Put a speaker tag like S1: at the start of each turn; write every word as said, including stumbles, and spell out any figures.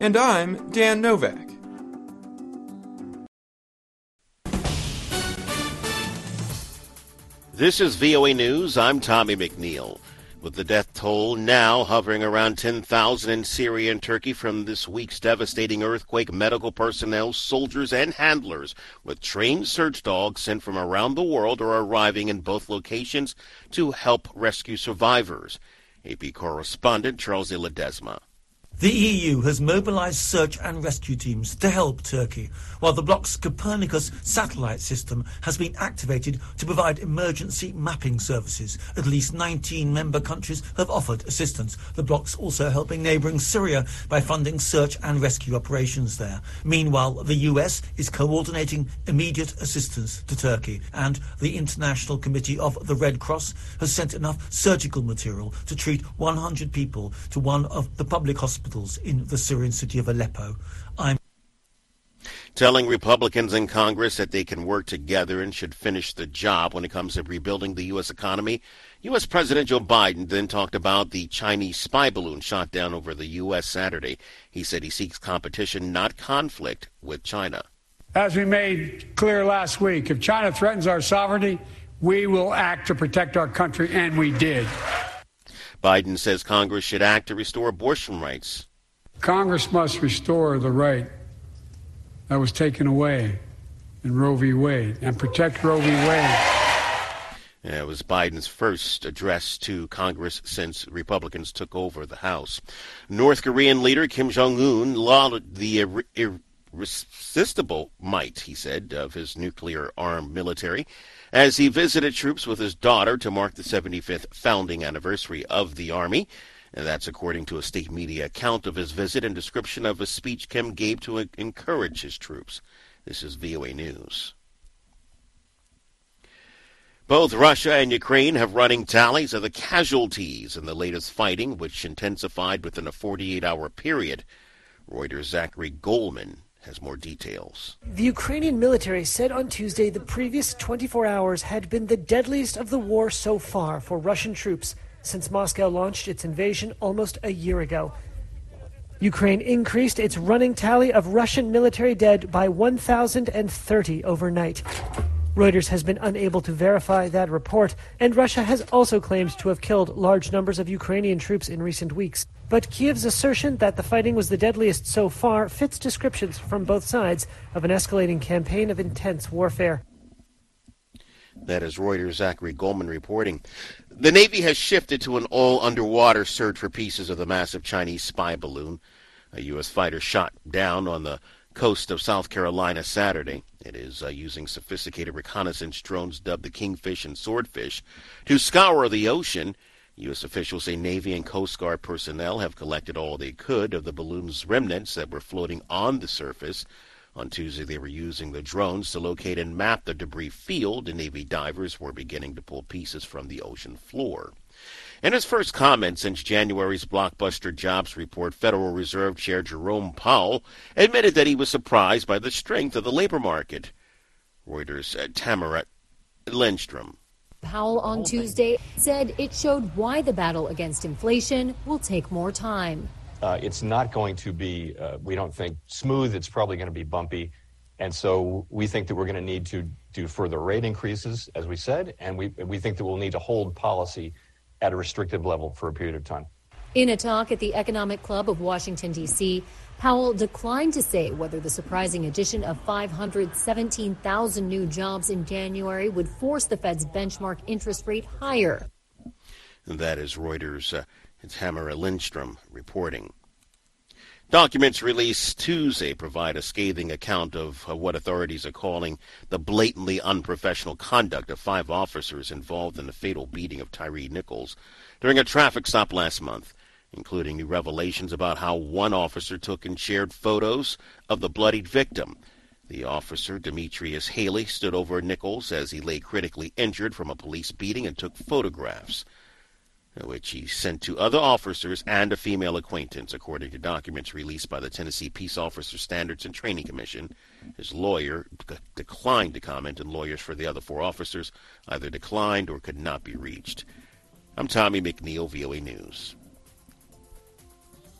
S1: And I'm Dan Novak.
S2: This is V O A News. I'm Tommy McNeil. With the death toll now hovering around ten thousand in Syria and Turkey from this week's devastating earthquake, medical personnel, soldiers, and handlers with trained search dogs sent from around the world are arriving in both locations to help rescue survivors. A P correspondent Charles Ledesma.
S3: The E U has mobilized search and rescue teams to help Turkey, while the bloc's Copernicus satellite system has been activated to provide emergency mapping services. At least nineteen member countries have offered assistance. The bloc's also helping neighbouring Syria by funding search and rescue operations there. Meanwhile, the U S is coordinating immediate assistance to Turkey, and the International Committee of the Red Cross has sent enough surgical material to treat one hundred people to one of the public hospitals in the Syrian city of Aleppo. I'm
S2: telling Republicans in Congress that they can work together and should finish the job when it comes to rebuilding the U S economy. U S President Joe Biden then talked about the Chinese spy balloon shot down over the U S Saturday. He said he seeks competition, not conflict, with China.
S4: As we made clear last week, if China threatens our sovereignty, we will act to protect our country, and we did.
S2: Biden says Congress should act to restore abortion rights.
S4: Congress must restore the right that was taken away in Roe v. Wade and protect Roe v. Wade.
S2: It was Biden's first address to Congress since Republicans took over the House. North Korean leader Kim Jong-un lauded the ir- irresistible might, he said, of his nuclear-armed military as he visited troops with his daughter to mark the seventy-fifth founding anniversary of the Army. And that's according to a state media account of his visit and description of a speech Kim gave to encourage his troops. This is V O A News. Both Russia and Ukraine have running tallies of the casualties in the latest fighting, which intensified within a forty-eight hour period. Reuters' Zachary Goldman has more details.
S5: The Ukrainian military said on Tuesday the previous twenty-four hours had been the deadliest of the war so far for Russian troops since Moscow launched its invasion almost a year ago. Ukraine increased its running tally of Russian military dead by one thousand thirty overnight. Reuters has been unable to verify that report, and Russia has also claimed to have killed large numbers of Ukrainian troops in recent weeks. But Kiev's assertion that the fighting was the deadliest so far fits descriptions from both sides of an escalating campaign of intense warfare.
S2: That is Reuters' Zachary Goldman reporting. The Navy has shifted to an all-underwater search for pieces of the massive Chinese spy balloon. A U S fighter shot down on the coast of South Carolina Saturday. It is uh, using sophisticated reconnaissance drones dubbed the Kingfish and Swordfish to scour the ocean. U S officials say Navy and Coast Guard personnel have collected all they could of the balloon's remnants that were floating on the surface. On Tuesday, they were using the drones to locate and map the debris field, and Navy divers were beginning to pull pieces from the ocean floor. In his first comment since January's blockbuster jobs report, Federal Reserve Chair Jerome Powell admitted that he was surprised by the strength of the labor market. Reuters' uh, Tamara Lindstrom.
S6: Powell on Tuesday said it showed why the battle against inflation will take more time.
S7: Uh, it's not going to be, uh, we don't think, smooth. It's probably going to be bumpy. And so we think that we're going to need to do further rate increases, as we said, and we we think that we'll need to hold policy at a restrictive level for a period of time.
S6: In a talk at the Economic Club of Washington, D C, Powell declined to say whether the surprising addition of five hundred seventeen thousand new jobs in January would force the Fed's benchmark interest rate higher.
S2: And that is Reuters' uh, Tamara Lindstrom reporting. Documents released Tuesday provide a scathing account of uh, what authorities are calling the blatantly unprofessional conduct of five officers involved in the fatal beating of Tyre Nichols during a traffic stop last month, including new revelations about how one officer took and shared photos of the bloodied victim. The officer, Demetrius Haley, stood over Nichols as he lay critically injured from a police beating and took photographs, which he sent to other officers and a female acquaintance, according to documents released by the Tennessee Peace Officer Standards and Training Commission. His lawyer c- declined to comment, and lawyers for the other four officers either declined or could not be reached. I'm Tommy McNeil, V O A News.